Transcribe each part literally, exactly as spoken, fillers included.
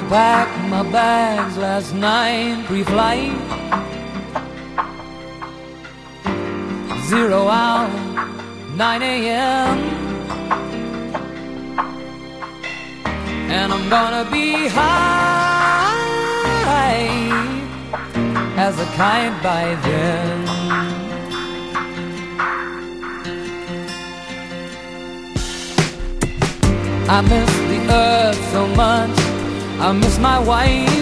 packed my bags last night, pre-flight. Zero hour, nine A M And I'm gonna be high as a kite by then. I miss the earth so much, I miss my wife.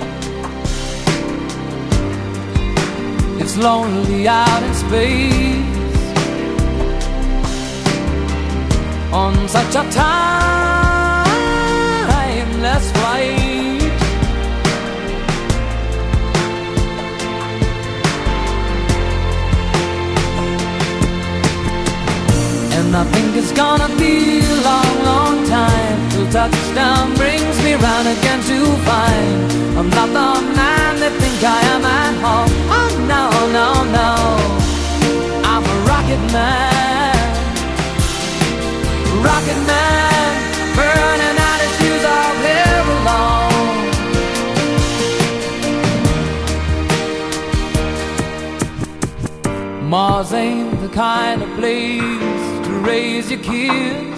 It's lonely out in space on such a timeless flight. And I think it's gonna be a long, long time till touchdown brings me round again to find I'm not the man they think I am at home. Oh no, no, no, I'm a rocket man. Rocket man, burning out his fuse all here alone. Mars ain't the kind of place to raise your kids.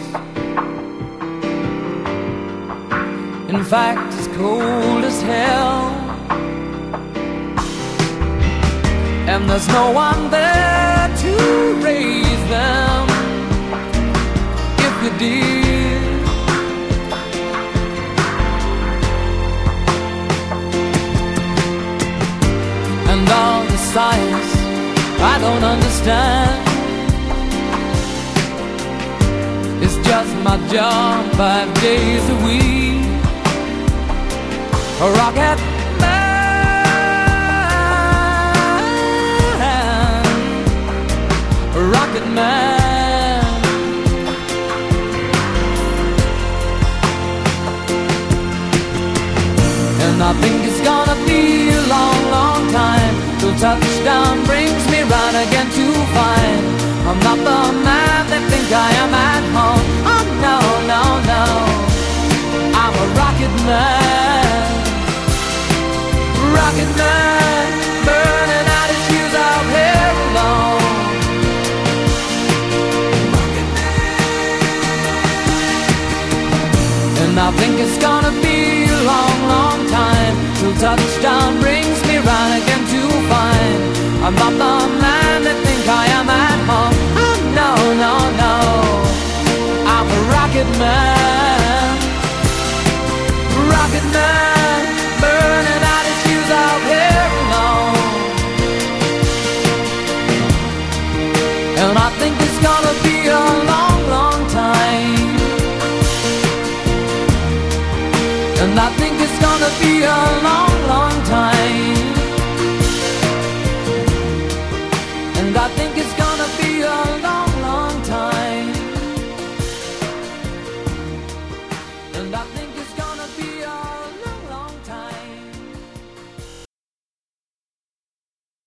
In fact, it's cold as hell, and there's no one there to raise them if you did. And all the science I don't understand, it's just my job five days a week. A rocket man, a rocket man. And I think it's gonna be a long, long time till touchdown brings me round again to find I'm not the man they think I am at home. Oh no, no, no, I'm a rocket man. Rocket man, burning out his fuse out here alone. And I think it's gonna be a long, long time till touchdown brings me round again to find I'm not the man they think I am at home. Oh no, no, no, I'm a rocket man. Rocket man, burning out his fuse out here alone. And I think it's gonna be a long, long time. And I think it's gonna be a long, long time. And I think